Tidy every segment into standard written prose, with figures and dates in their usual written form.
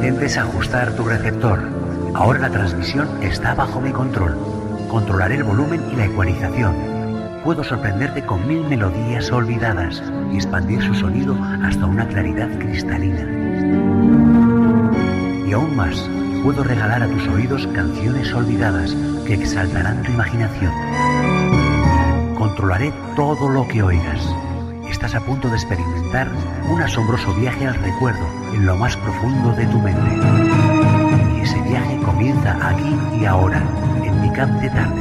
intentes ajustar tu receptor. Ahora la transmisión está bajo mi control. Controlaré el volumen y la ecualización. Puedo sorprenderte con 1000 melodías olvidadas y expandir su sonido hasta una claridad cristalina. Y aún más, puedo regalar a tus oídos canciones olvidadas que exaltarán tu imaginación. Controlaré todo lo que oigas. Estás a punto de experimentar un asombroso viaje al recuerdo en lo más profundo de tu mente. Y ese viaje comienza aquí y ahora, en Pick Up de Tarde.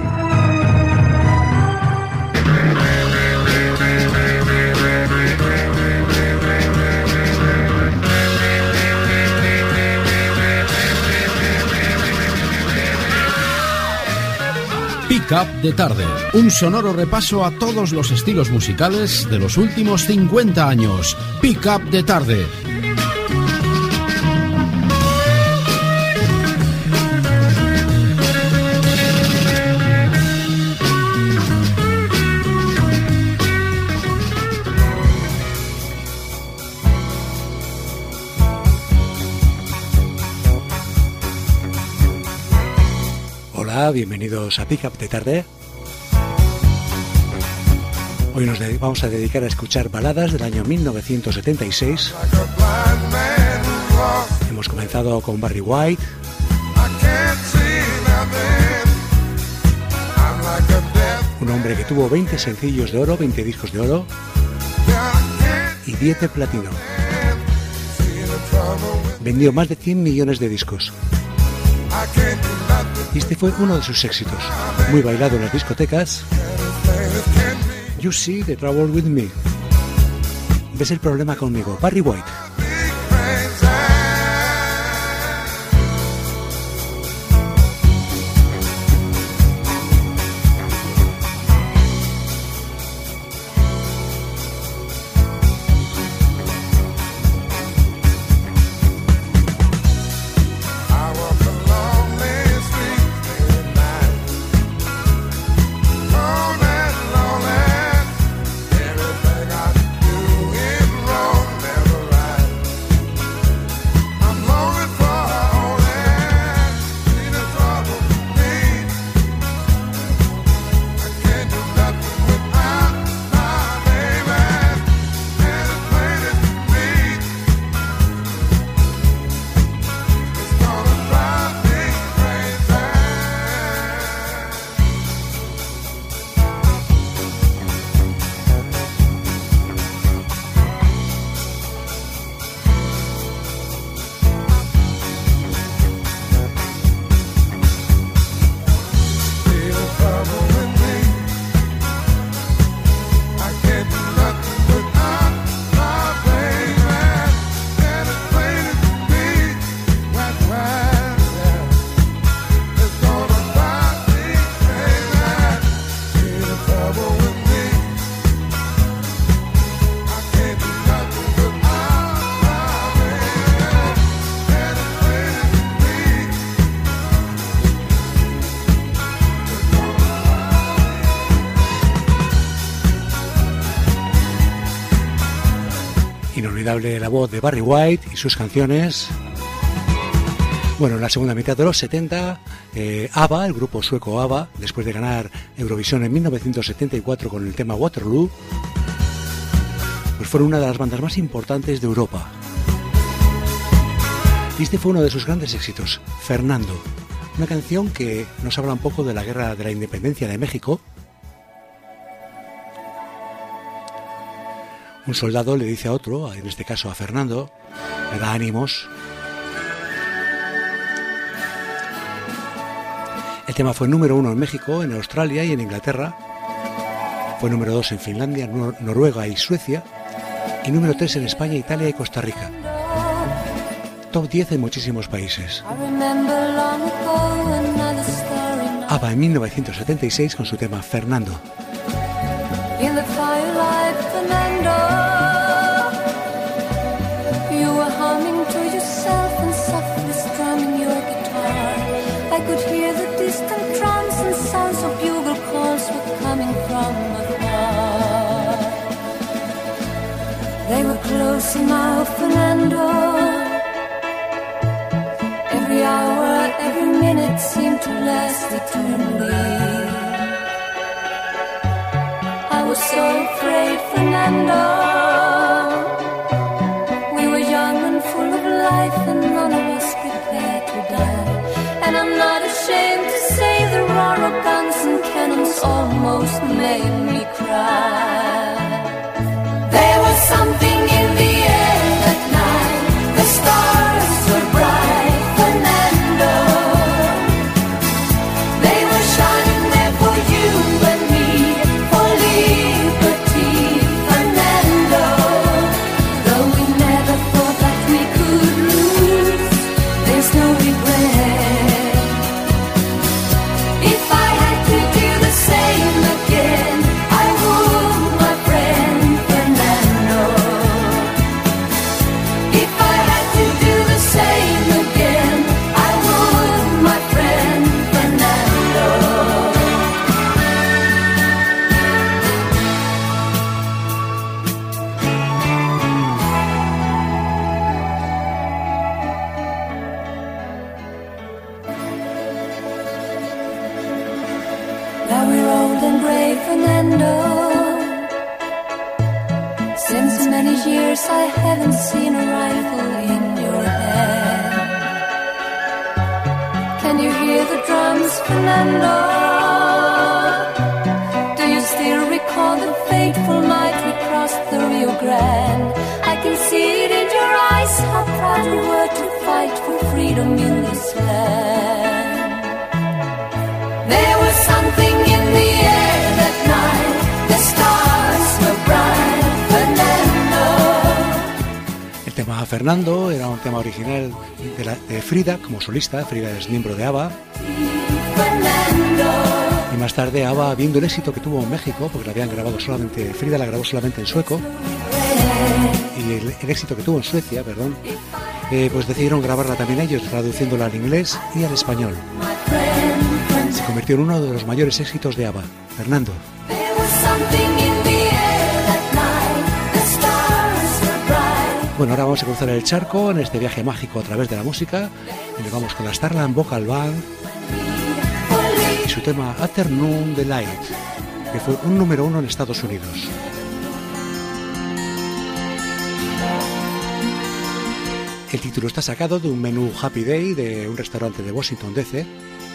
Pick Up de Tarde, un sonoro repaso a todos los estilos musicales de los últimos 50 años. Pick Up de Tarde. Hola, bienvenidos a Pick Up de Tarde. Hoy nos vamos a dedicar a escuchar baladas del año 1976. Hemos comenzado con Barry White, un hombre que tuvo 20 sencillos de oro, 20 discos de oro y 10 de platino. Vendió más de 100 millones de discos. Y este fue uno de sus éxitos, muy bailado en las discotecas. You See the Trouble with Me. ¿Ves el problema conmigo? Barry White. Inolvidable la voz de Barry White y sus canciones. Bueno, en la segunda mitad de los 70, ABBA, el grupo sueco ABBA, después de ganar Eurovisión en 1974 con el tema Waterloo, pues fueron una de las bandas más importantes de Europa. Y este fue uno de sus grandes éxitos, Fernando, una canción que nos habla un poco de la guerra de la independencia de México. Un soldado le dice a otro, en este caso a Fernando, le da ánimos. El tema fue número 1 en México, en Australia y en Inglaterra. Fue número 2 en Finlandia, Noruega y Suecia. Y número 3 en España, Italia y Costa Rica. Top 10 en muchísimos países. ABBA en 1976 con su tema Fernando. In the firelight, Fernando, you were humming to yourself and softly strumming your guitar. I could hear the distant drums and sounds of bugle calls were coming from afar. They were close now, Fernando. every minute seemed to last eternally. I was so afraid, Fernando. We were young and full of life, and none of us prepared to die. And I'm not ashamed to say the roar of guns and cannons almost made me cry. There was something in the air that night. The stars were bright, Fernando. They were shining there for you and me, for liberty, Fernando. Though we never thought that we could lose, there's no regret. If I had to do the same again, I would, my friend Fernando. If I had to do the same again, I would, my friend Fernando. Now we're old and gray, Fernando. Since many years I haven't seen a rifle in your hand. Can you hear the drums, Fernando? Do you still recall the fateful night we crossed the Rio Grande? I can see it in your eyes, how proud you were to fight for freedom in this land. There was something in the air that night. The stars were bright, Fernando. El tema Fernando era un tema original de Frida como solista. Frida es miembro de ABBA. Fernando. Y más tarde ABBA, viendo el éxito que tuvo en México, porque la habían grabado solamente, Frida la grabó solamente en sueco, y el éxito que tuvo en Suecia, perdón, pues decidieron grabarla también ellos, traduciéndola al inglés y al español. Se convirtió en uno de los mayores éxitos de ABBA, Fernando. Bueno, ahora vamos a cruzar el charco en este viaje mágico a través de la música y nos vamos con la Starland Vocal Band y su tema Afternoon Delight, que fue un número 1 en Estados Unidos. El título está sacado de un menú Happy Day de un restaurante de Washington, D.C.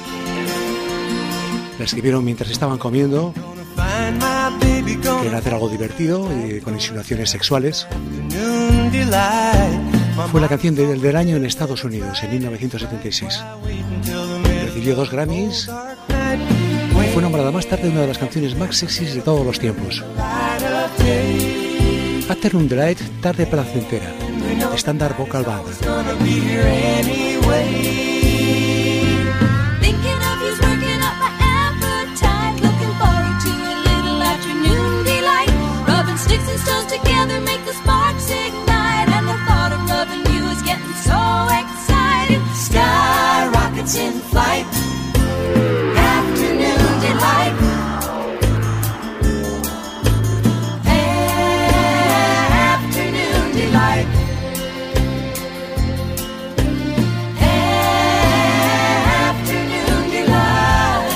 La escribieron mientras estaban comiendo. Quieren hacer algo divertido y con insinuaciones sexuales. Fue la canción del año en Estados Unidos en 1976. Recibió 2 Grammys y fue nombrada más tarde una de las canciones más sexys de todos los tiempos. Afternoon Delight, tarde placentera. Standard Vocal Band. Sticks and stones together make the sparks ignite, and the thought of loving you is getting so exciting. Sky rockets in flight, afternoon delight. Afternoon delight. Afternoon delight.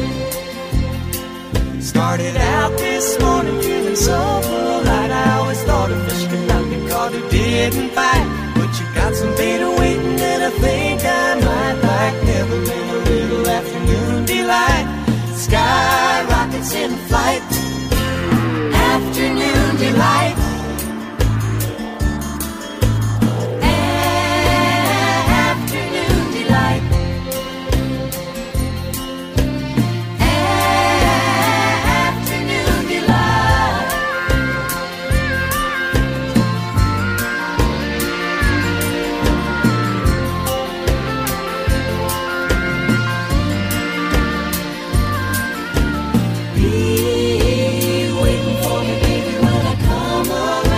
Started out this morning feeling so polite. I always thought a fish could not be caught who didn't bite. But you got some bait waiting that I think I might like. Never been a little afternoon delight. Sky rockets in flight. Afternoon delight. Afternoon delight. Afternoon delight. Be waiting for me, baby, when I come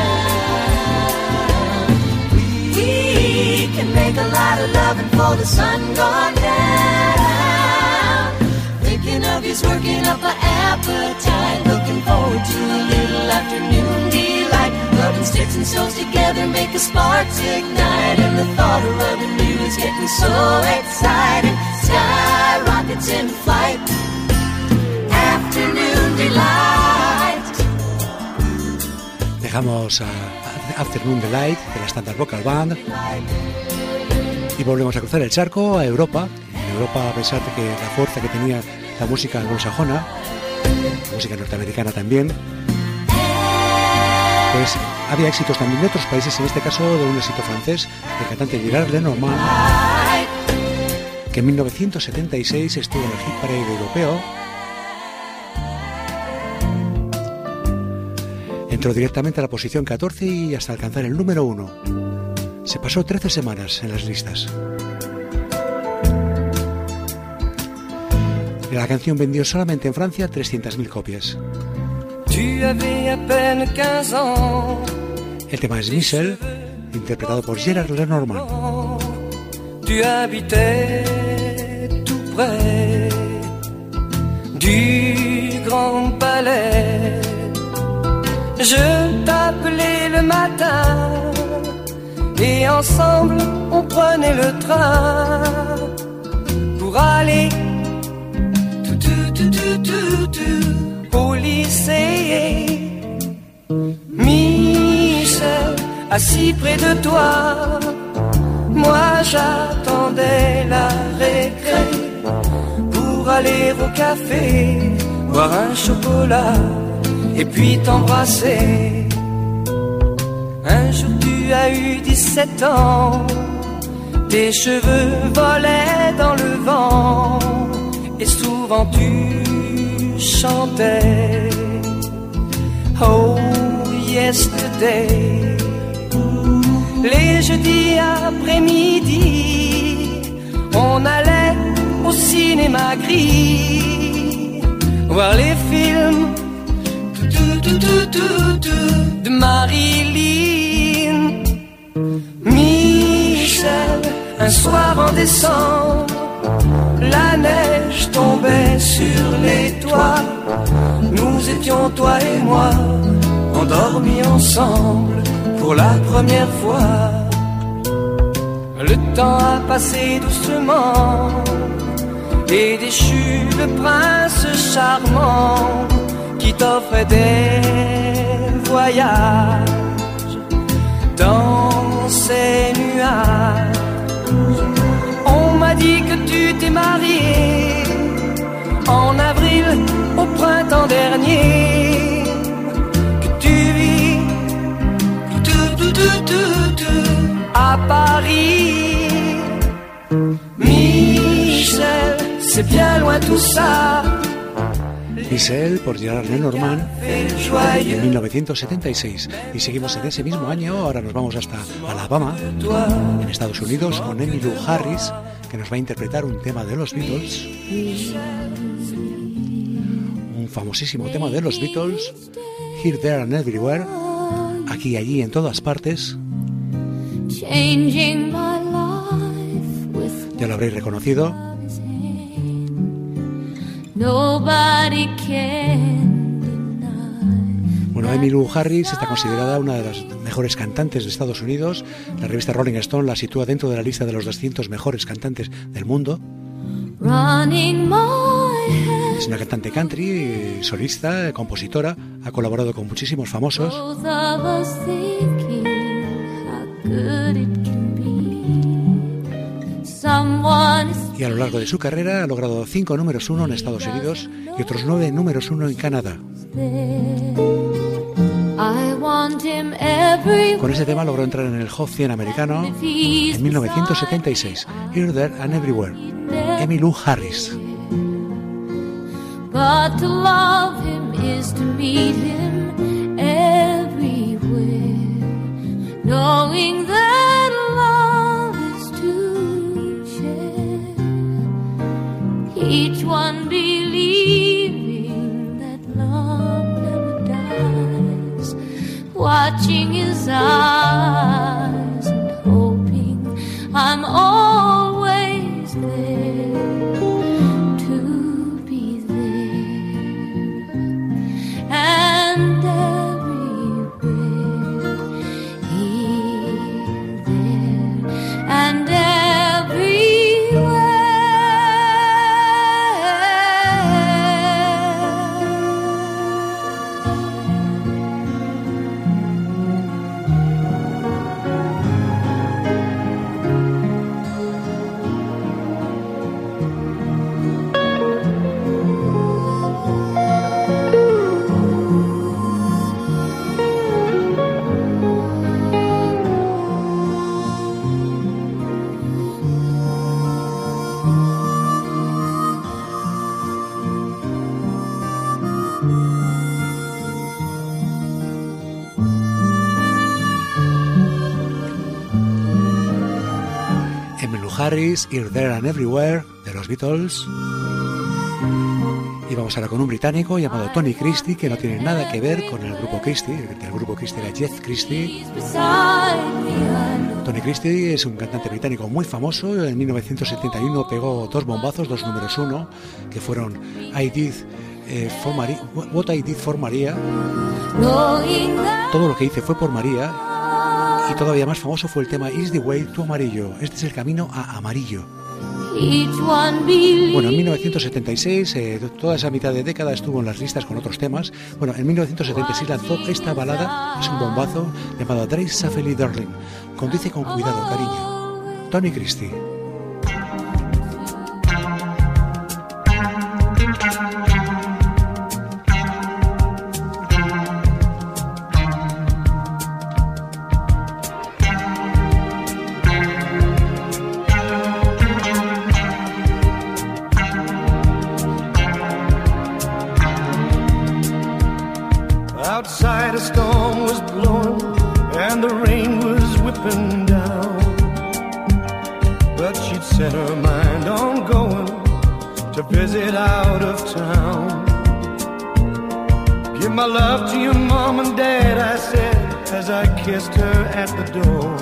around. We can make a lot of loving for the sun gone down. Thinking of you's working up an appetite. Looking forward to a little afternoon delight. Rubbing sticks and stones together make the sparks ignite. And the thought of rubbing you is getting so exciting. sky rockets in flight. Afternoon delight. Dejamos a Afternoon Delight de la Standard Vocal Band y volvemos a cruzar el charco a Europa. En Europa, a pesar de que la fuerza que tenía la música anglosajona, la música norteamericana también, pues había éxitos también de otros países, en este caso de un éxito francés del cantante Gérard Lenormand, que en 1976 estuvo en el Hit Parade europeo. Entró directamente a la posición 14 y hasta alcanzar el número 1. Se pasó 13 semanas en las listas. La canción vendió solamente en Francia 300.000 copias. El tema es Michel, interpretado por Gérard Lenormand. Tu habitais tout près du grand palais. Je t'appelais le matin et ensemble on prenait le train pour aller au lycée. Michel, assis près de toi, moi j'attendais la récré pour aller au café, boire un chocolat et puis t'embrasser. Un jour tu as eu 17 ans, tes cheveux volaient dans le vent et souvent tu chantais Oh yesterday. Les jeudis après-midi, on allait au cinéma gris voir les films de Marilyn. Michel, un soir en décembre, la neige tombait sur les toits. Nous étions, toi et moi, endormis ensemble pour la première fois. Le temps a passé doucement et déchu le prince charmant qui t'offrait des voyages dans ces nuages. On m'a dit que tu t'es marié en avril au printemps dernier, que tu vis à Paris. Michel, c'est bien loin tout ça. Michel por Gérard Lenormand en 1976. Y seguimos en ese mismo año. Ahora nos vamos hasta Alabama, en Estados Unidos, con Emmylou Harris, que nos va a interpretar un tema de los Beatles, un famosísimo tema de los Beatles, Here, There and Everywhere, aquí y allí, en todas partes. Ya lo habréis reconocido. Bueno, Emmylou Harris está considerada una de las mejores cantantes de Estados Unidos. La revista Rolling Stone la sitúa dentro de la lista de los 200 mejores cantantes del mundo. Es una cantante country, solista, compositora. Ha colaborado con muchísimos famosos. Y a lo largo de su carrera ha logrado 5 números 1 en Estados Unidos y otros 9 números 1 en Canadá. Con ese tema logró entrar en el Hot 100 americano en 1976. Here, There and Everywhere. Emmylou Harris. But to love him is to meet him everywhere, knowing that love is to share, each one believing that love never dies, watching his eyes and hoping I'm always there. And everywhere, here, there, and everywhere. Harris, Here, There and Everywhere de los Beatles. Y vamos ahora con un británico llamado Tony Christie, que no tiene nada que ver con el grupo Christie. El grupo Christie era Jeff Christie. Tony Christie es un cantante británico muy famoso. En 1971 pegó dos bombazos, dos números uno, que fueron What I Did for Maria. Todo lo que hice fue por María. Y todavía más famoso fue el tema Is the Way to Amarillo. Este es el camino a Amarillo. Bueno, en 1976, toda esa mitad de década estuvo en las listas con otros temas. Bueno, en 1976 lanzó esta balada, es un bombazo, llamado Drive Safely Darling. Conduce con cuidado, cariño. Tony Christie. Outside a storm was blowing and the rain was whipping down, but she'd set her mind on going to visit out of town. Give my love to your mom and dad, I said as I kissed her at the door,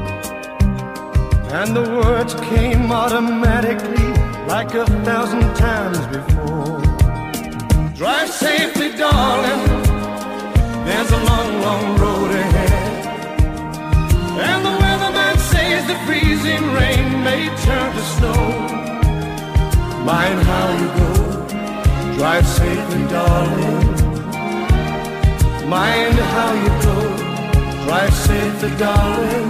and the words came automatically like 1,000 times before. Drive safely, darling, there's a long, long road ahead, and the weatherman says the freezing rain may turn to snow. Mind how you go, drive safely, darling. Mind how you go, drive safely, darling.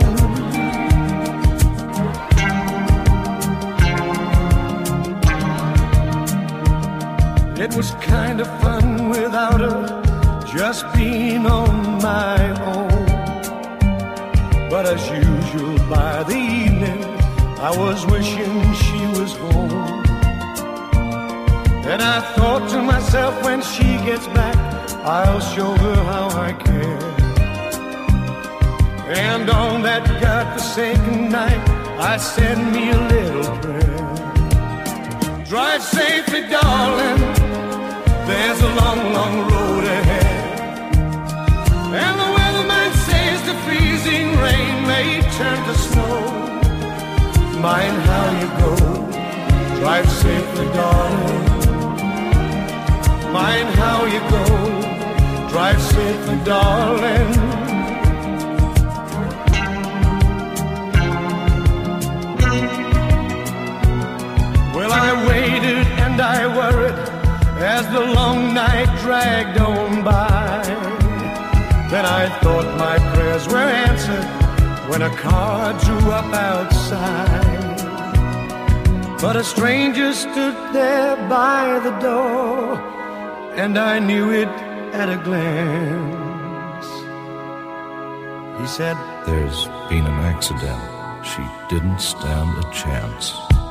It was kind of fun without her, just being on my own. But as usual by the evening, I was wishing she was home. And I thought to myself, when she gets back, I'll show her how I care. And on that godforsaken night, I said me a little prayer. Drive safely, darling, there's a long, long road ahead, and the weatherman says the freezing rain may turn to snow. Mind how you go, drive safely, darling. Mind how you go, drive safely, darling. Well, I waited and I worried as the long night dragged on by. Then I thought my prayers were answered when a car drew up outside. But a stranger stood there by the door, and I knew it at a glance. He said, "There's been an accident. She didn't stand a chance."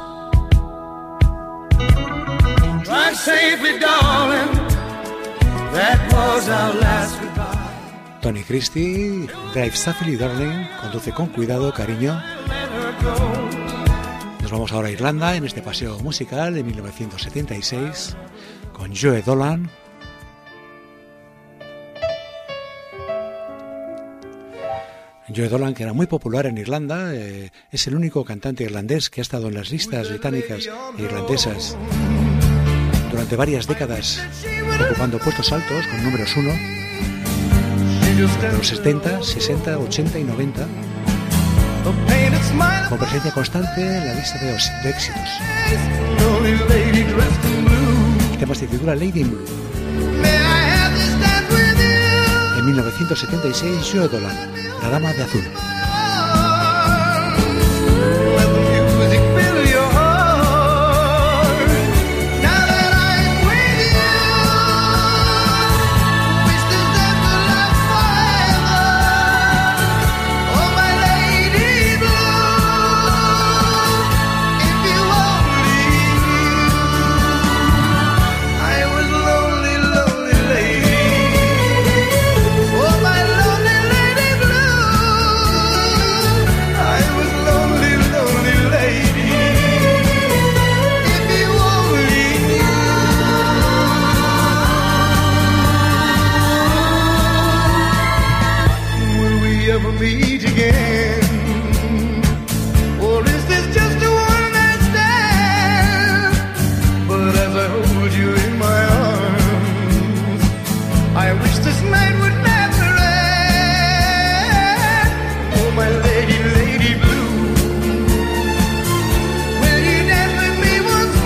Drive safely, darling. That was our last goodbye. Tony Christie, Drive Safely, Darling, conduce con cuidado, cariño. Nos vamos ahora a Irlanda en este paseo musical de 1976 con Joe Dolan. Joe Dolan, que era muy popular en Irlanda, es el único cantante irlandés que ha estado en las listas británicas e irlandesas durante varias décadas, ocupando puestos altos con números 1 de los 70, 60, 80 y 90, con presencia constante en la lista de éxitos. El tema se titula Lady in Blue. En 1976, Joe Dolan, La Dama de Azul. never meet again. Or is this just a one-night stand? But as I hold you in my arms, I wish this night would never end. Oh, my lady, lady blue, will you dance with me once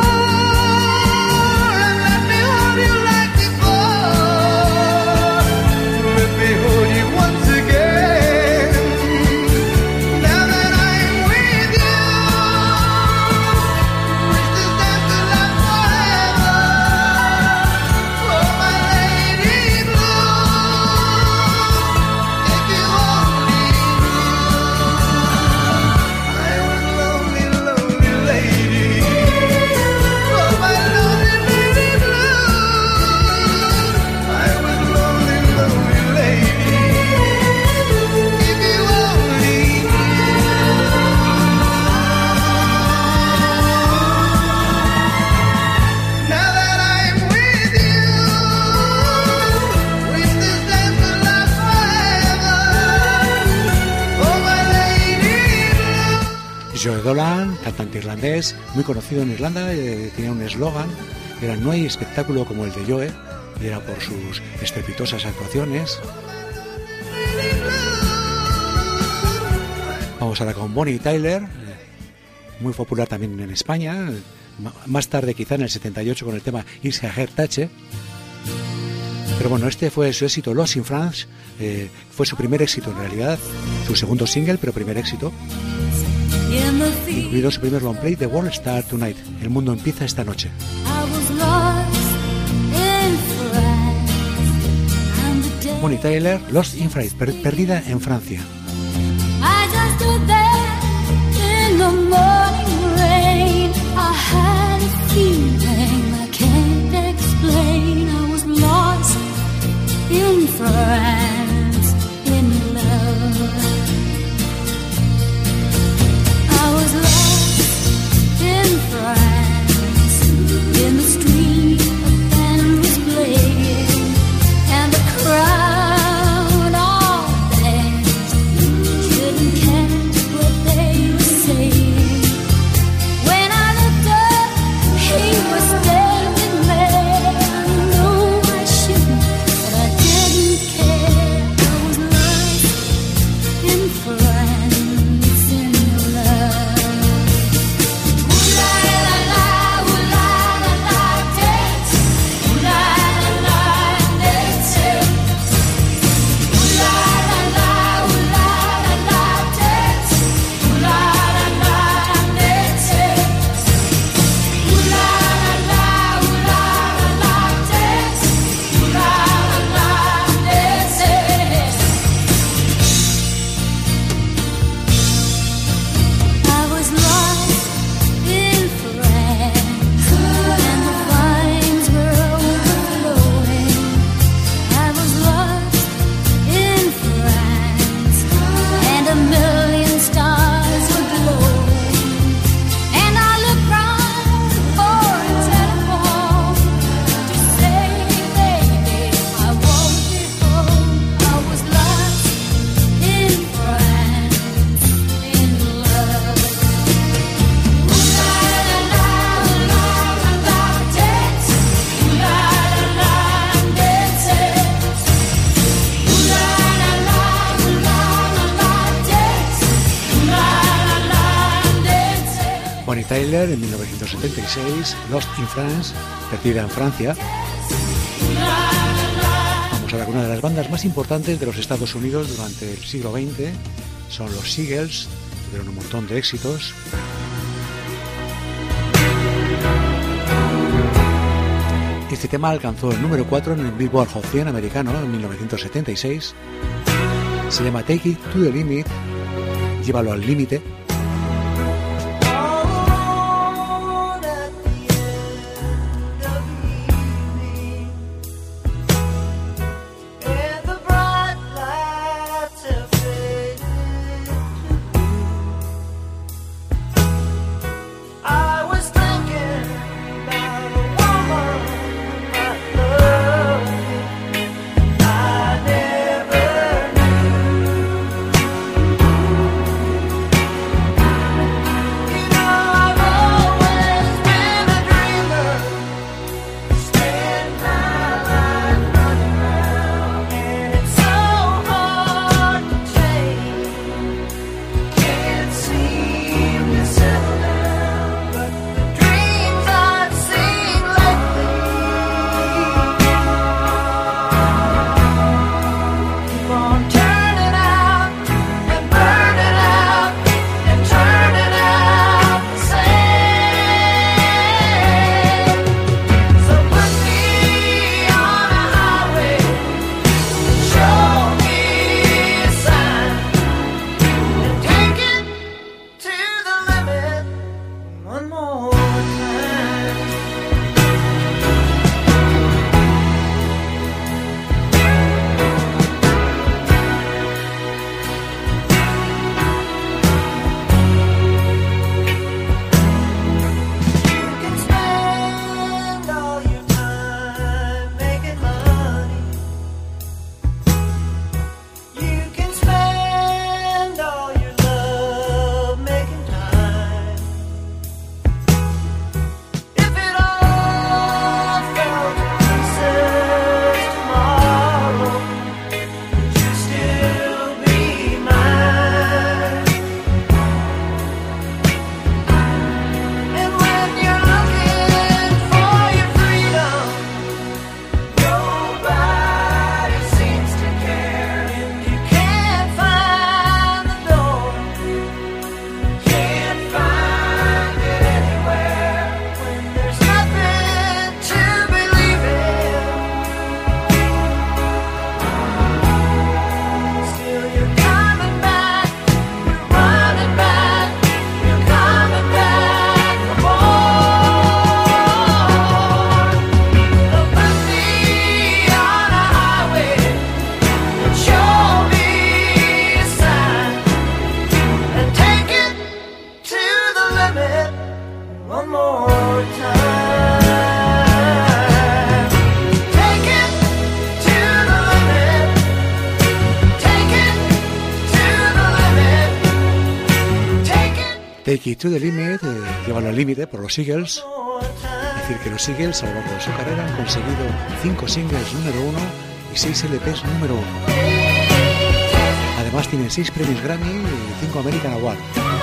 more and let me hold you like before? Let me hold you once again. Now that I'm with you, wish this dance could last forever. Oh, my lady blue, if you only knew, I was lonely, lonely lady. Oh, my lonely lady blue, I was lonely, lonely lady. If you only now that I'm with you, wish this dance could last forever. Oh, my lady blue. Joe Dolan, cantante irlandés, muy conocido en Irlanda, tenía un eslogan, era "No hay espectáculo como el de Joe", y era por sus estrepitosas actuaciones. Vamos ahora con Bonnie Tyler, muy popular también en España, más tarde quizá en el 78 con el tema Is a Hair Touch. Pero bueno, este fue su éxito, Lost in France, fue su primer éxito en realidad, su segundo single, pero primer éxito, incluido su primer long play, The World Starts Tonight, El mundo empieza esta noche. Bonnie Tyler, Lost in France, perdida en Francia. I just stood there in the morning rain. I had a feeling I can't explain. I was lost in France, in love. I was lost in France, in the street a band was playing, and the crowd all danced. Couldn't catch what they were saying. When I looked up, he was standing there. I know I shouldn't, but I didn't care. I was lost in France, in love. Ooh la la la, ooh la la la, dance. Ooh la la la, dance. Ooh la la la, ooh la la la, dance. Ooh la la la, dance. Ooh la la la, ooh la la la, dance. Ooh la la la, dance. I was lost in France, and the vines were overflowing. I was lost in France, and a million stars were glowing. And I looked round for a telephone to say, baby, I won't be home. I was lost in France, in love. Ooh la la la, ooh la la la, dance. Ooh la la la, dance. Ooh la la la, ooh la la la, dance. Ooh la la la, dance. Bonnie Tyler en 1976, Lost in France, perdida en Francia. Vamos ahora con una de las bandas más importantes de los Estados Unidos durante el siglo XX, son los Eagles, tuvieron un montón de éxitos. Este tema alcanzó el número 4 en el Billboard Hot 100 americano en 1976. Se llama Take It to the Limit, llévalo al límite. I was thinking about a woman I love. I never knew. Take It to the Limit, llévalo al límite por los Eagles. Es decir, que los Eagles a lo largo de su carrera han conseguido 5 singles número 1 y 6 LPs número 1. Además tienen 6 premios Grammy y 5 American Awards.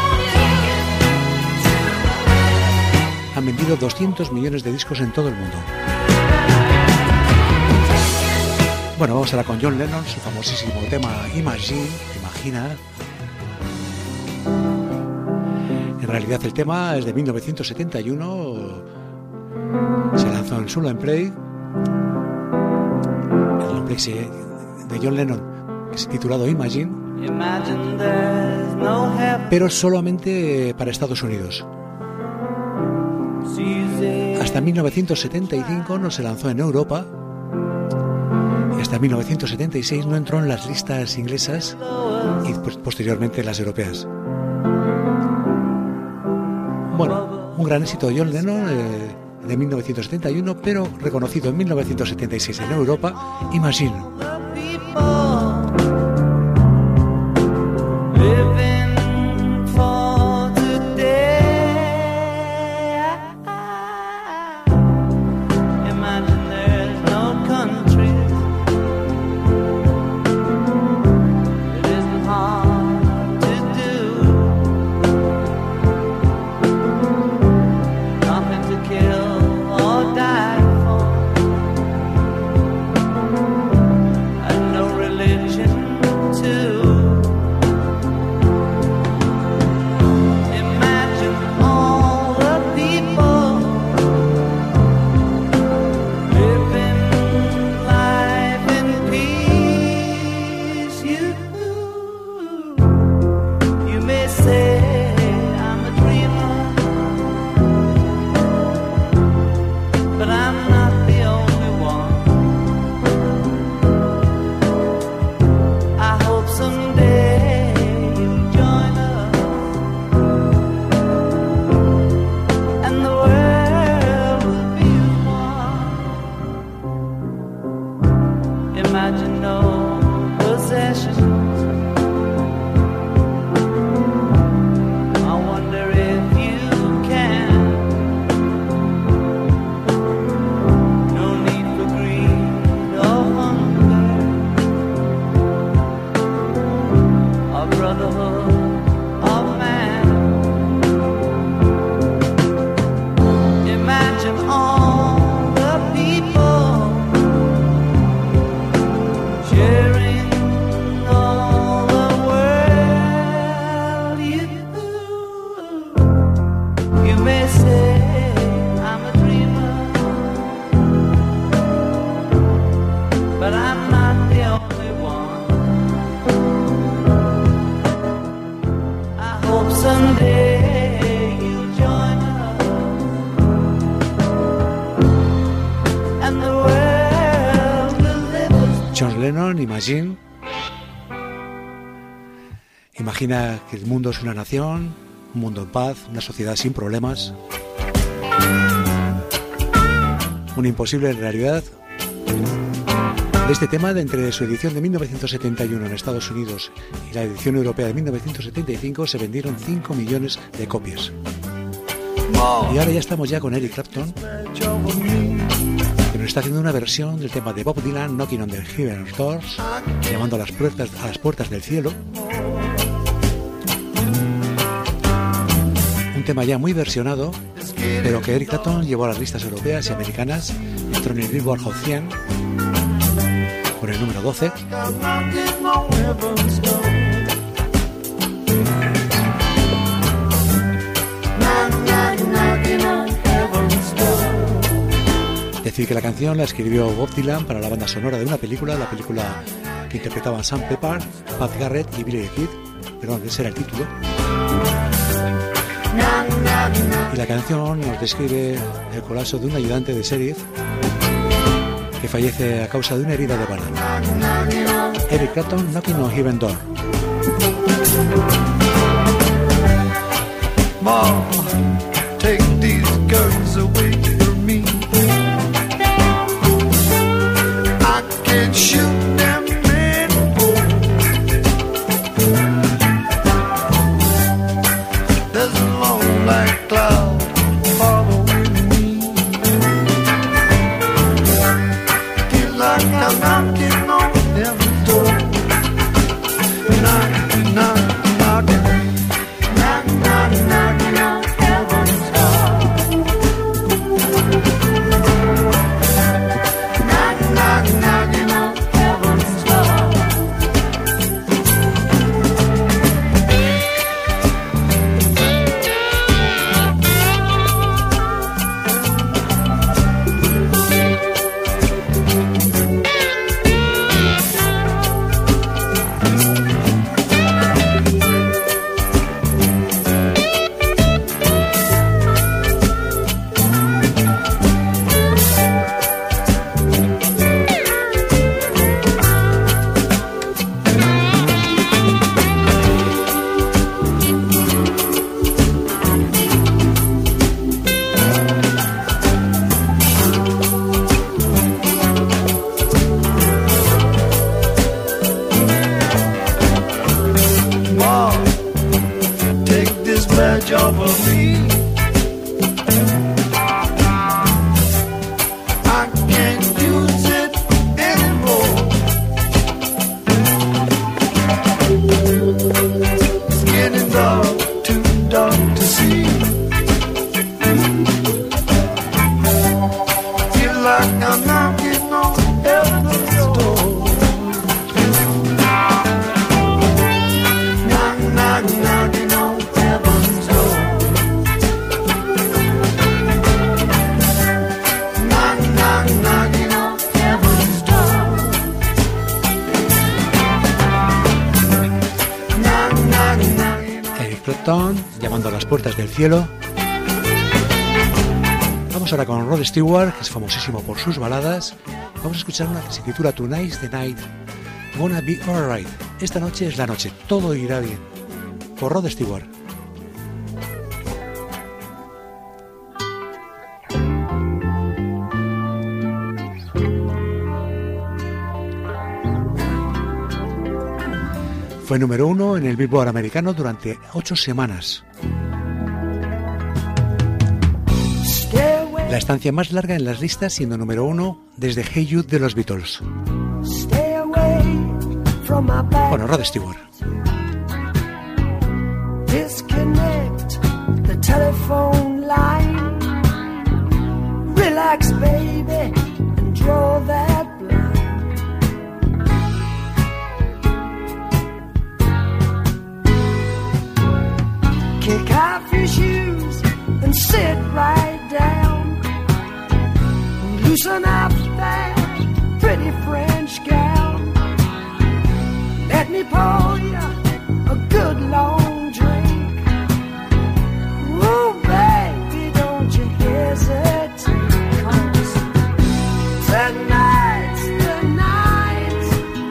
Han vendido 200 millones de discos en todo el mundo. Bueno, vamos ahora con John Lennon, su famosísimo tema Imagine, Imagina. En realidad el tema es de 1971, se lanzó en Solo and Play, el long play de John Lennon, que es titulado Imagine, pero solamente para Estados Unidos. Hasta 1975 no se lanzó en Europa y hasta 1976 no entró en las listas inglesas y posteriormente en las europeas. Bueno, un gran éxito de John Lennon de 1971, pero reconocido en 1976 en Europa, Imagine. Imagine. Imagina que el mundo es una nación, un mundo en paz, una sociedad sin problemas. Una imposible realidad. De este tema, de entre su edición de 1971 en Estados Unidos y la edición europea de 1975, se vendieron 5 millones de copias. Y ahora ya estamos ya con Eric Clapton, que nos está haciendo una versión del tema de Bob Dylan, Knocking on the Heaven's Doors, llamando a las puertas del cielo. Un tema ya muy versionado, pero que Eric Clapton llevó a las listas europeas y americanas, entró en el Billboard Hot 100 con el número 12. Decir que la canción la escribió Bob Dylan para la banda sonora de una película, la película que interpretaban Sam Pepper, Pat Garrett y Billy the Kid. Perdón, ese era el título. Y la canción nos describe el colapso de un ayudante de sheriff que fallece a causa de una herida de bala. Eric Clapton, Knocking on Heaven's Door. Mom, take these guns away from me. I can't shoot them anymore. There's a job for me. I can't use it anymore. It's getting dark, too dark to see. Feel like I'm knocking on heaven's door. Knock, knock, knocking on heaven's door. Knock, knock, knocking on heaven's door. Knock, knock, knocking on. Eric Clapton, llamando a las puertas del cielo. Vamos ahora con Rod Stewart, que es famosísimo por sus baladas. Vamos a escuchar una que se titula Tonight's the Night, Gonna Be Alright. Esta noche es la noche, todo irá bien. Por Rod Stewart. Fue número 1 en el Billboard americano durante 8 semanas. La estancia más larga en las listas, siendo número 1 desde Hey Jude de los Beatles. Bueno, Rod Stewart. Disconnect the telephone line. Relax, baby, and draw that blind. Kick off your shoes and sit right down. Loosen up that pretty French gown. Let me pour you a good long drink. Ooh, baby, don't you hesitate. 'Cause tonight's the night.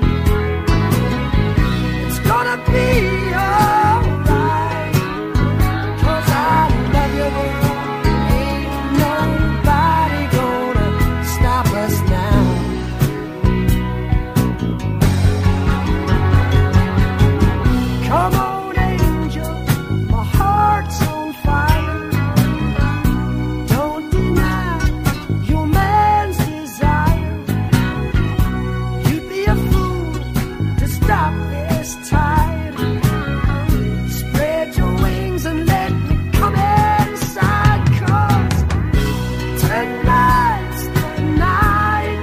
It's gonna be alright. 'Cause I love you, girl. Ain't nobody gonna stop us now. Come on, angel, my heart's on fire. Don't deny your man's desire. You'd be a fool to stop this tide. Spread your wings and let me come inside. 'Cause tonight's the night.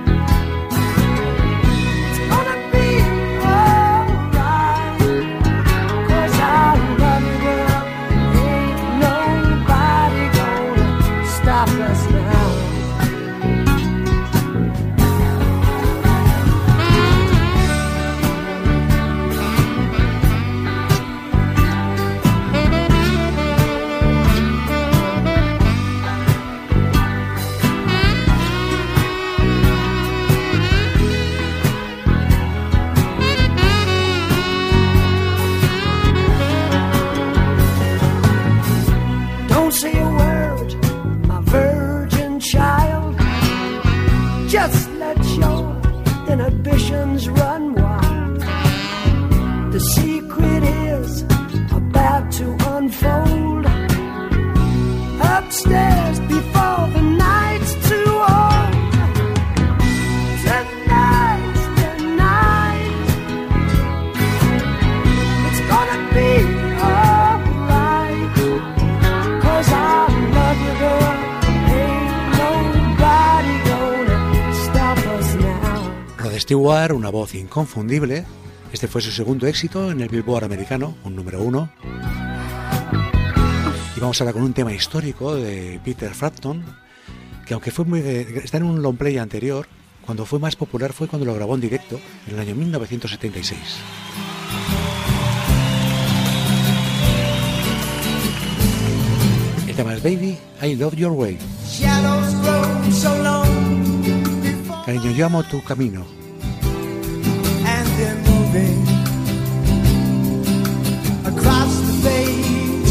It's gonna be alright. 'Cause I love you, girl. Ain't nobody gonna stop us now. Don't say a word, my virgin child. Just let your inhibitions run wild. The secret is about to unfold. Upstairs before the night's too old. Tonight's the night. It's gonna be alright. 'Cause I love you, girl. Ain't nobody gonna stop us now. Rod Stewart, una voz inconfundible. Este fue su segundo éxito en el Billboard americano, un número 1. Y vamos ahora con un tema histórico de Peter Frampton, que aunque fue está en un long play anterior, cuando fue más popular fue cuando lo grabó en directo en el año 1976. El tema es Baby, I Love Your Way. Shadows grow so long before Cariño, yo amo tu camino. and they're moving across the page.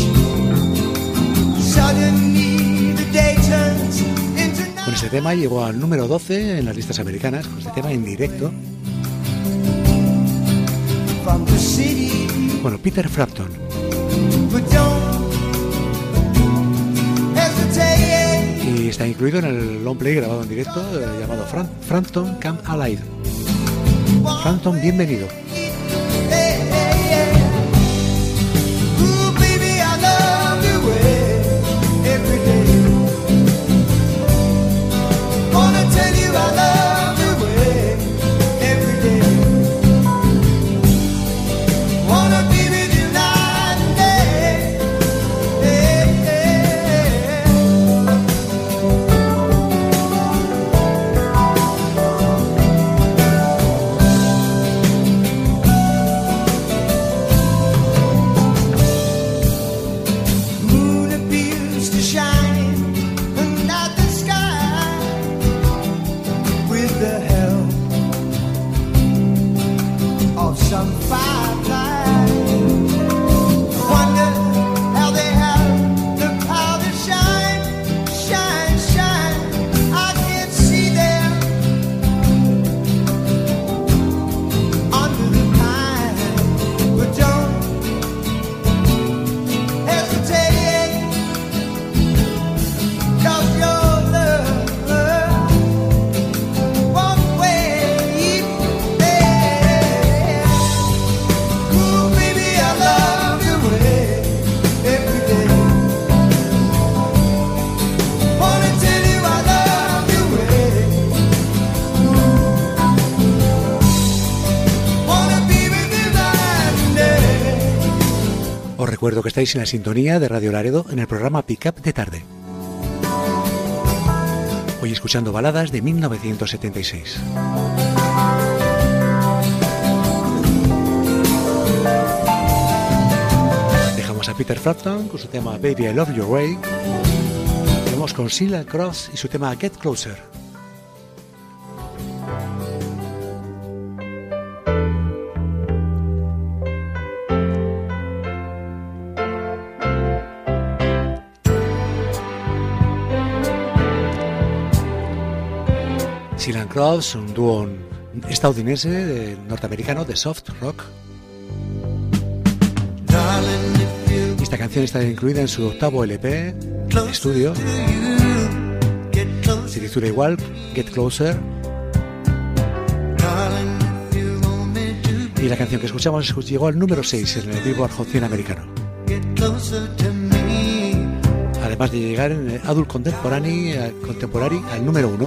Suddenly the day turns into night. Con este tema llegó al número 12 en las listas americanas, con este tema en directo. From the city, Bueno, Peter Frampton. but don't está incluido en el long play grabado en directo llamado Frampton Come Alive. Frampton, bienvenido. Recuerdo que estáis en la sintonía de Radio Laredo en el programa Pick Up de tarde. Hoy escuchando baladas de 1976. Dejamos a Peter Frampton con su tema Baby I Love Your Way. Vamos con Sheila Cross y su tema Get Closer. Sheila Cross, un dúo estadounidense norteamericano de soft rock. Esta canción está incluida en su octavo LP de estudio. Se titula igual, Get Closer. Y la canción que escuchamos llegó al número 6 en el Billboard Hot 100 americano. Además de llegar en el Adult Contemporary al número 1.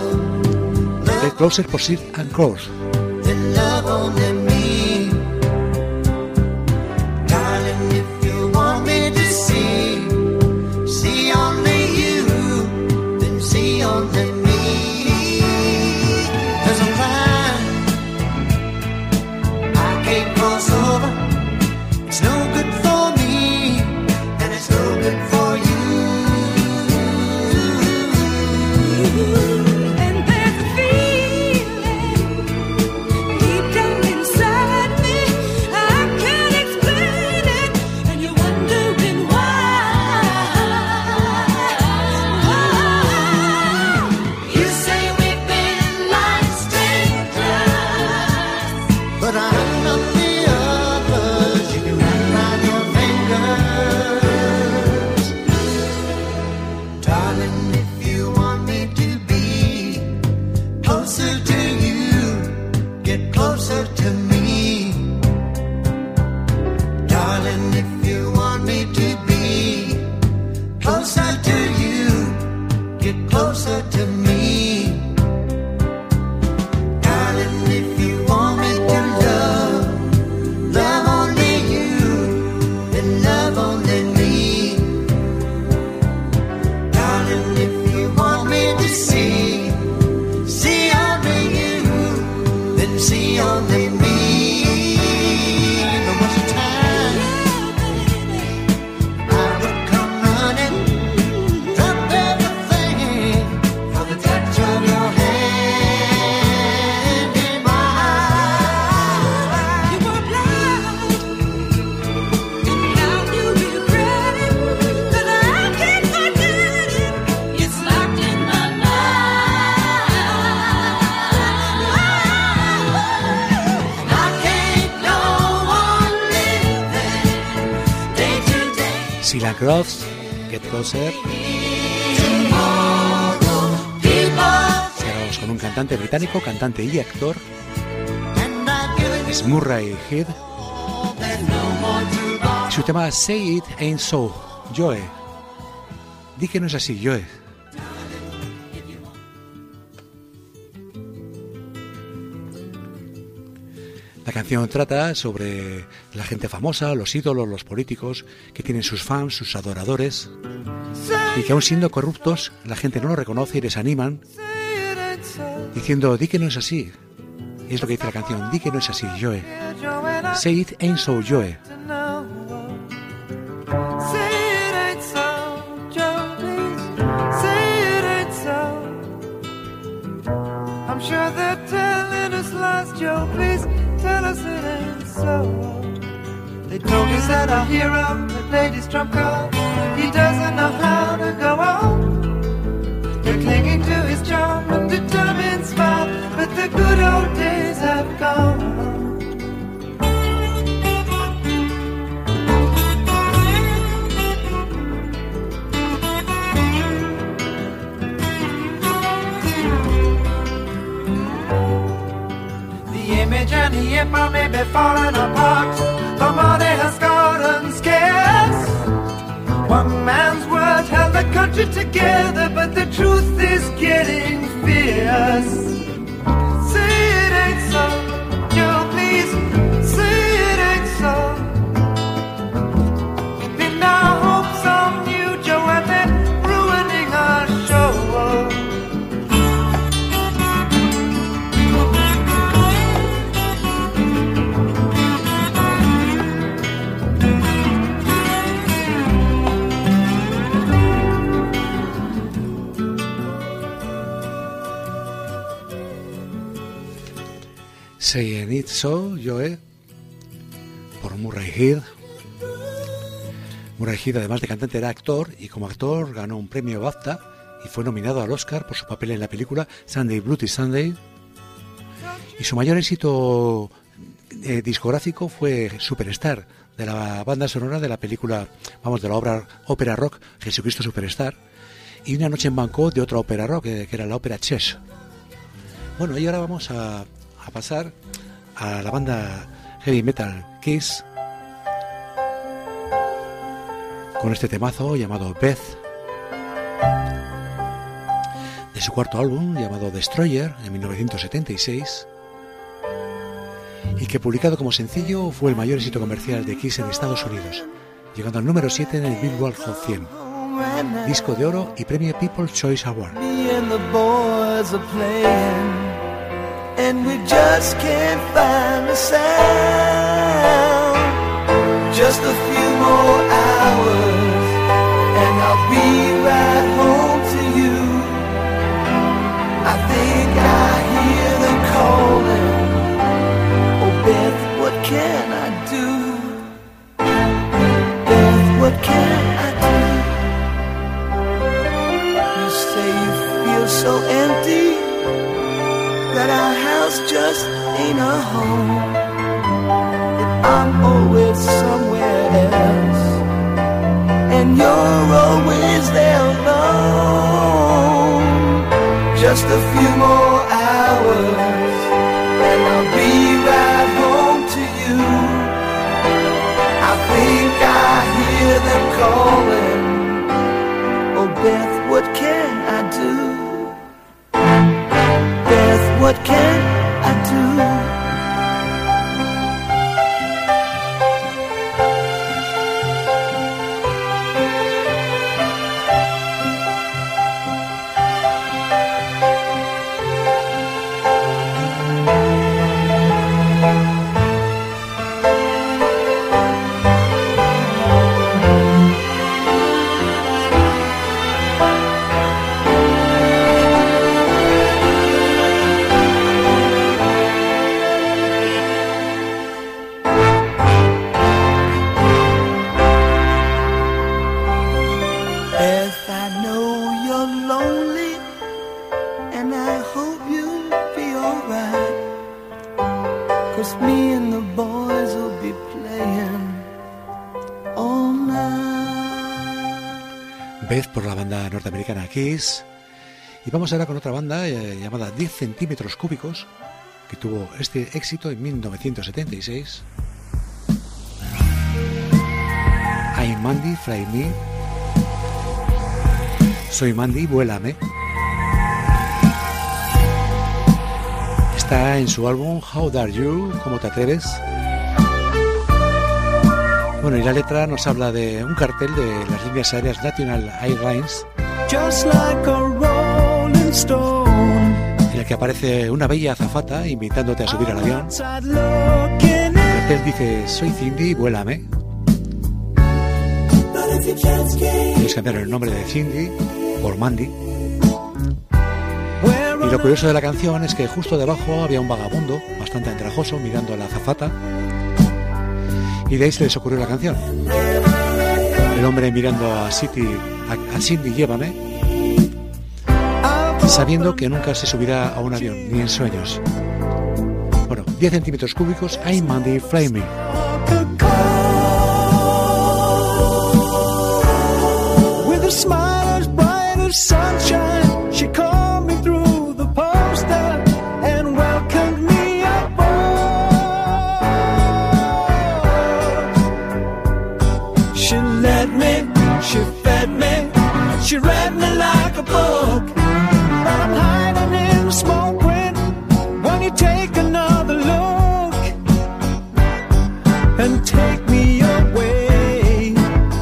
Get Closer por Sheila Cross. Sheila Cross, Get Closer. vamos con un cantante británico, cantante y actor. Es Murray Head. Su tema Say It Ain't So, Joe. Di que no es así, Joe. La canción trata sobre la gente famosa, los ídolos, los políticos, que tienen sus fans, sus adoradores, y que aún siendo corruptos, la gente no lo reconoce y les animan, diciendo, di que no es así. Y es lo que dice la canción, di que no es así, Joe. Say it ain't so, Joe. I'm sure they're telling us lies, Joe, please tell us it ain't so. They told us that our hero, the lady's trump card, he doesn't know how to go on. They're clinging to his charm and determined smile, but the good old days have gone. Image and the empire may be falling apart. The money has gotten scarce. One man's word held the country together, but the truth is getting fierce. Say it ain't so, Joe, please. Say it ain't so. Pin our hopes on you, Joe, and then ruining our show. Saying It So, Joe, por Murray Head. Murray Head, además de cantante, era actor, y como actor ganó un premio BAFTA y fue nominado al Oscar por su papel en la película Sunday Bloody Sunday. Y su mayor éxito discográfico fue Superstar, de la banda sonora de la película, de la ópera rock Jesucristo Superstar, y Una noche en Bangkok, de otra ópera rock, que era la ópera Chess. Bueno, y ahora vamos a pasar a la banda heavy metal Kiss con este temazo llamado Beth, de su cuarto álbum llamado Destroyer en 1976, y que publicado como sencillo fue el mayor éxito comercial de Kiss en Estados Unidos, llegando al número 7 en el Billboard Hot 100, disco de oro y premio People's Choice Award. And we just can't find a sound. Just a few more hours and I'll be right home to you. I think I hear them calling. Oh Beth, what can I do? Beth, what can I do? You say you feel so empty, that our house just ain't a home, that I'm always somewhere else, and you're always there alone. Just a few more hours, and I'll be right home to you. I think I hear them calling. Oh Beth, what can I do? What can I do? Beth por la banda norteamericana Kiss, Y vamos ahora con otra banda llamada 10 centímetros cúbicos, que tuvo este éxito en 1976. I'm Mandy, Fly Me. Soy Mandy, vuélame. Está en su álbum How Dare You, ¿cómo te atreves? Bueno, y la letra nos habla de un cartel de las líneas aéreas National Airlines, Just like a rolling stone, en el que aparece una bella azafata invitándote a subir al avión. outside looking El cartel dice: soy Cindy, vuélame. Ellos cambiaron el nombre de Cindy por Mandy. Y lo curioso de la canción es que justo debajo había un vagabundo bastante andrajoso mirando a la azafata, y de ahí se les ocurrió la canción. El hombre mirando a Cindy, llévame, sabiendo que nunca se subirá a un avión, ni en sueños. Bueno, 10 centímetros cúbicos, I'm Mandy, Fly Me. with a smile as bright as sunshine. She called me through the poster and welcomed me aboard. She led me, she fed me, she read me like a book. I'm hiding in the small print when you take another look and take me away.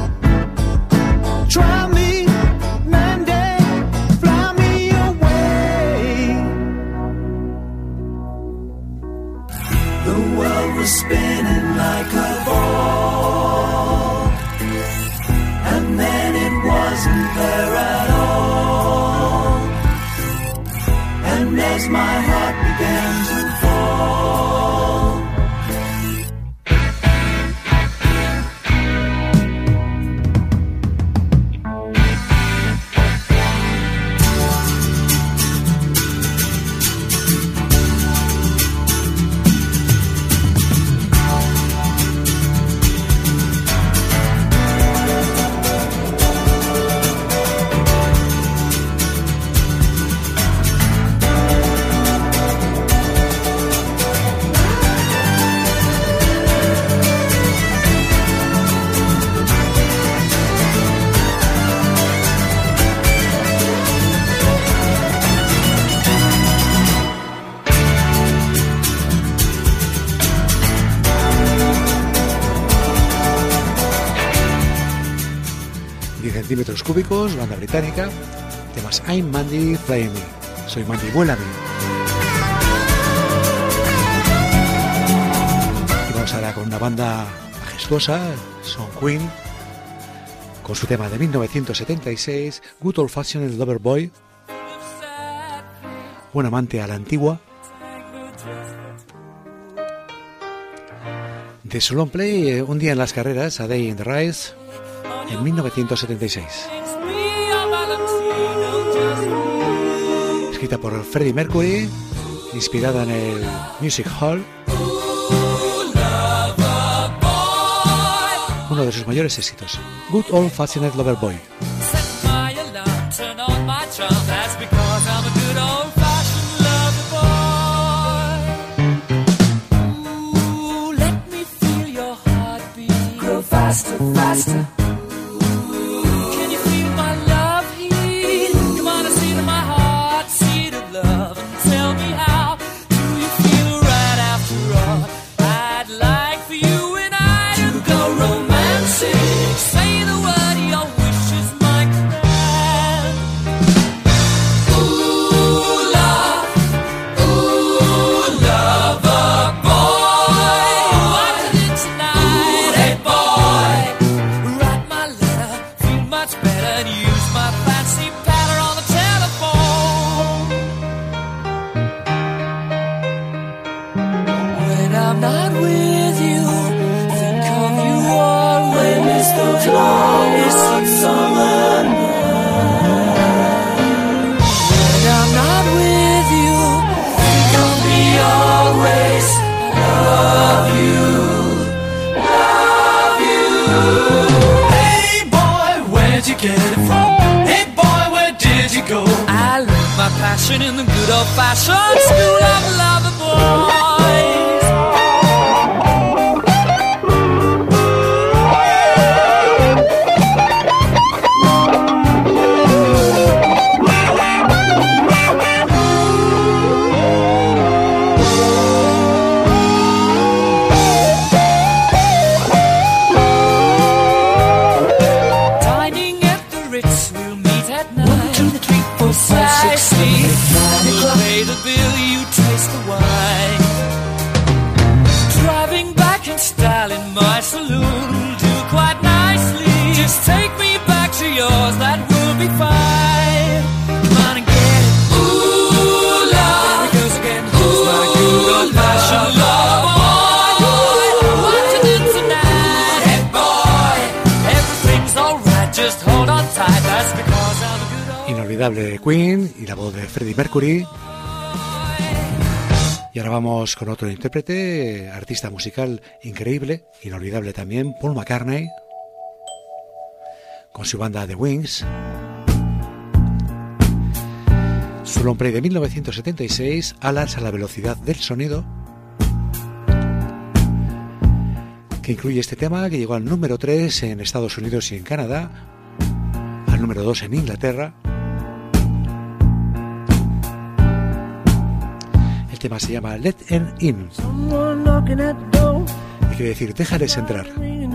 Try me, Mandy, fly me away. The world was spinning like a ball, and then it wasn't there at all. And as my heart began to fall, centímetros cúbicos, banda británica, temas I'm Mandy, Fly Me, soy Mandy, vuélame. Y vamos ahora con una banda majestuosa, son Queen, con su tema de 1976, Good Old Fashioned Lover Boy, un amante a la antigua. De su long play, Un día en las carreras, A Day in the Race, en 1976. Escrita por Freddie Mercury, inspirada en el Music Hall. Uno de sus mayores éxitos, Good Old Fashioned Lover Boy. faster, faster. Can you feel my love heat? Come on and see to my heart, seat of love, and tell me how do you feel right after all? I'd like for you and I to go romantic. Say the word, your wish is my command. Ooh, lover boy, what is it tonight? Hey boy, write my letter, feel much better, and use my fancy patter on the telephone. When I'm not with you, think of you all passion in the good old-fashioned school of lover boys. Take me back to yours, that will be fine. Come on and get it. Ooh, love. There it goes again. Ooh, my good old-fashioned love. Boy, what you did tonight. Hey, boy, everything's alright, just hold on tight. That's because I'm a good old... Inolvidable Queen y la voz de Freddie Mercury. Y ahora vamos con otro intérprete, artista musical increíble, inolvidable también, Paul McCartney, con su banda The Wings. Su long play de 1976, Alas a la velocidad del sonido, que incluye este tema que llegó al número 3 en Estados Unidos y en Canadá, al número 2 en Inglaterra. El tema se llama Let Them In, y quiere decir déjales entrar.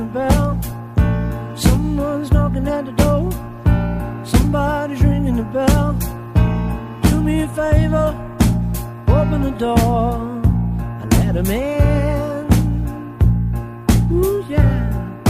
Someone's knocking at the door. Somebody's ringing the bell. Do me a favor, open the door and let 'em in. Ooh, yeah.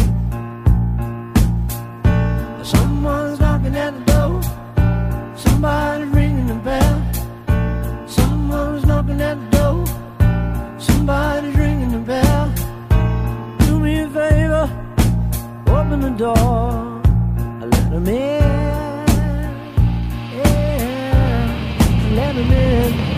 Someone's knocking at the door. Somebody's ringing the bell. Someone's knocking at the door. Somebody's ringing the bell. Do me a favor, open the door, let 'em in, yeah, let 'em in.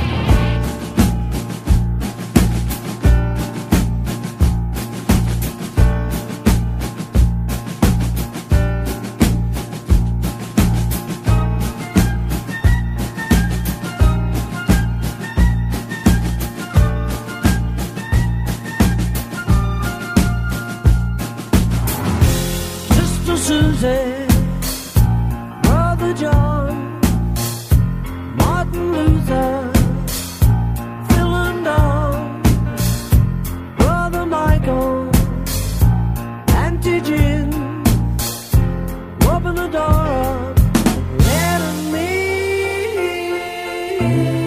Susie, Brother John, Martin Luther, Phil and Don, Brother Michael, Auntie Jim, open the door up, let 'em in,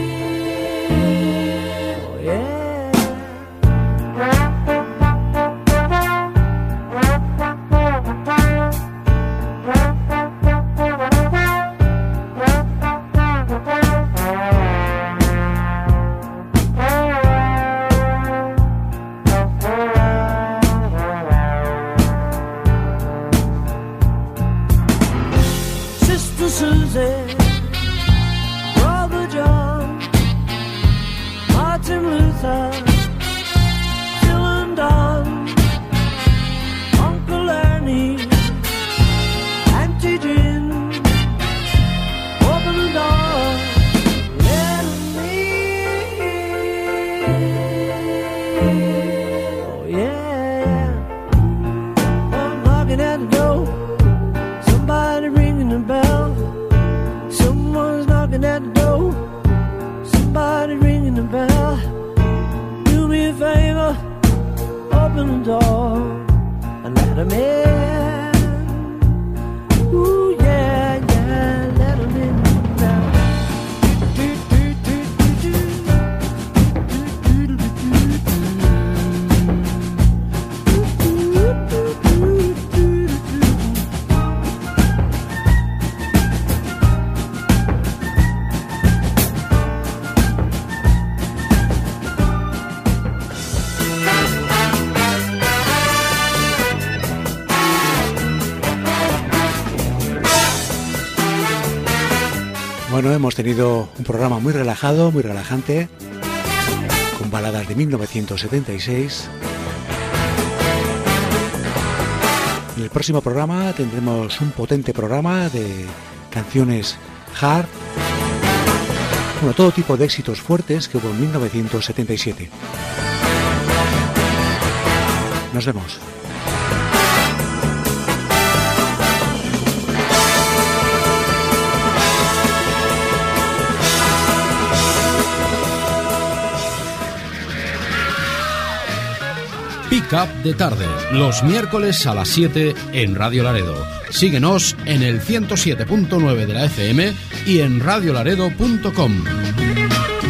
oh yeah. Susie, Brother John, Martin Luther, Phil and Don, Uncle Ernie, Auntie Jim, open the door, let 'em in, oh yeah. I'm knocking at the door, somebody ringing the bell. Someone's knocking at the door. Somebody ringing the bell. Do me a favor, open the door and let 'em in. Ooh yeah, yeah, let 'em in now. Bueno, hemos tenido un programa muy relajado, muy relajante, con baladas de 1976. En el próximo programa tendremos un potente programa de canciones hard, Bueno, todo tipo de éxitos fuertes que hubo en 1977. Nos vemos. Pick Up de tarde, los miércoles a las 7 en Radio Laredo. Síguenos en el 107.9 de la FM y en radiolaredo.com.